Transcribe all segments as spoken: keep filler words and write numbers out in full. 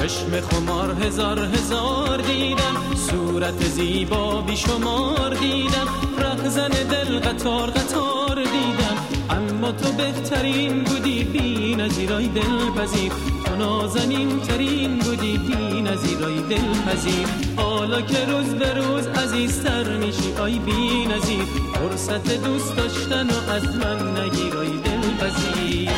چشم خمار هزار هزار دیدم، صورت زیبا بی شمار دیدم، رهزن دل قطار قطار دیدم، اما تو بهترین بودی بی نظیرای دلپذیر، تو نازنین ترین بودی بی نظیرای دلپذیر. حالا که روز به روز عزیزتر میشی آی بی نظیر، فرصت دوست داشتن و از من نگیرای دلپذیر.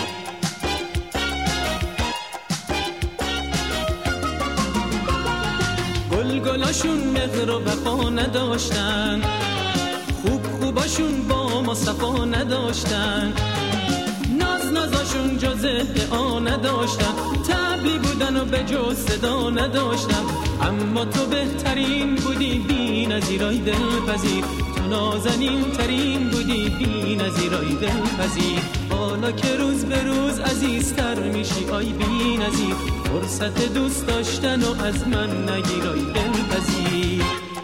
گل گلاشون مهر و وفا نداشتن، خوب خوباشون با ما صفا نداشتن، ناز نازاشون جز ادعا نداشتن، طبلی بودن و به جز صدا نداشتن، اما تو بهترین بودی بی نظیرای دلپذیر، تو نازنین ترین بودی بی نظیرای دلپذیر. حالا که روز به روز عزیزتر میشی آی بی نظیر، فرصت دوست داشتن و از من نگیرای دلپذیر.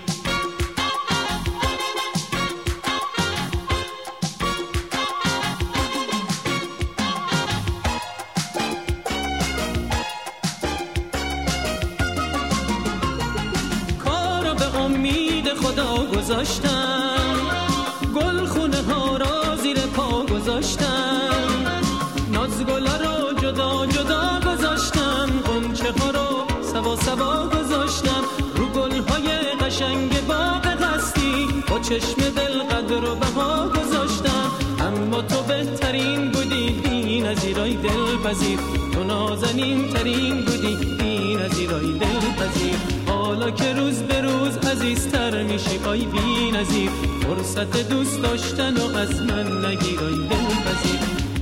کارو به امید خدا گذاشتم، گل خونه ها را زیر پا گذاشتم، ناز گلا رو جدا جدا گذاشتم، غنچه ها رو سوا سوا گذاشتم، رو گل های قشنگ باغ قصدی با چشم دل قدر و بها گذاشتم، اما تو بهترین بودی بی نظیرای دلپذیر، تو نازنین ترین بودی بی نظیرای دلپذیر. حالا که روز به روز عزیزتر میشی آی بی نظیر، فرصت دوست داشتن و از من نگیرای دلپذیر.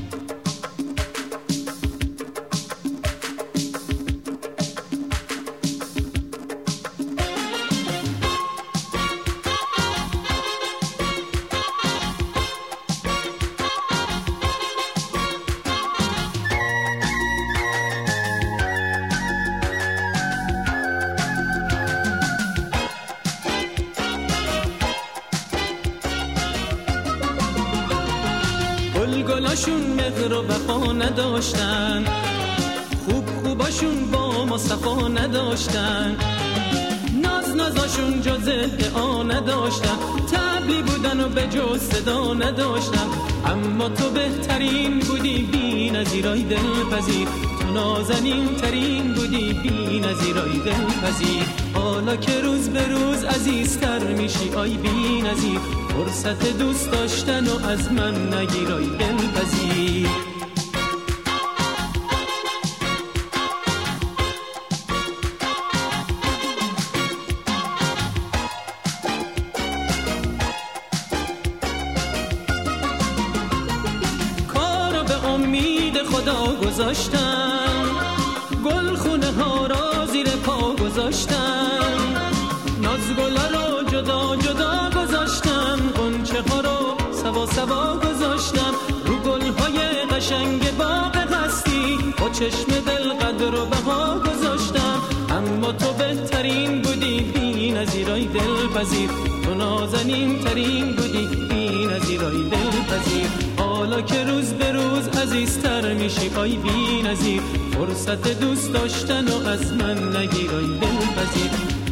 گل گلاشون مهر و وفا نداشتن، خوب خوباشون با ما صفا نداشتن، ناز نازاشون جز ادعا نداشتن، طبلی بودن و به جز صدا نداشتن، اما تو بهترین بودی بی نظیرای دلپذیر، تو نازنین ترین بودی بی نظیرای دلپذیر. حالا که روز به روز عزیزتر میشی آی بی نظیر، فرصت دوست داشتن و از من نگیرای دلپذیر. کارو به امید خدا گذاشتم، گل خونه ها را زیر پا گذاشتم، ناز گلا رو جدا جدا گذاشتم، غنچه ها رو سوا سوا گذاشتم، رو گل های قشنگ باغ قصدی با چشم دل قدر و بها گذاشتم، اما تو بهترین بودی بی نظیرای دلپذیر، تو نازنین ترین بودی بی نظیرای دلپذیر. حالا که روز به روز عزیزتر میشی آی بی نظیر، فرصت دوست داشتن و از من نگیرای دلپذیر.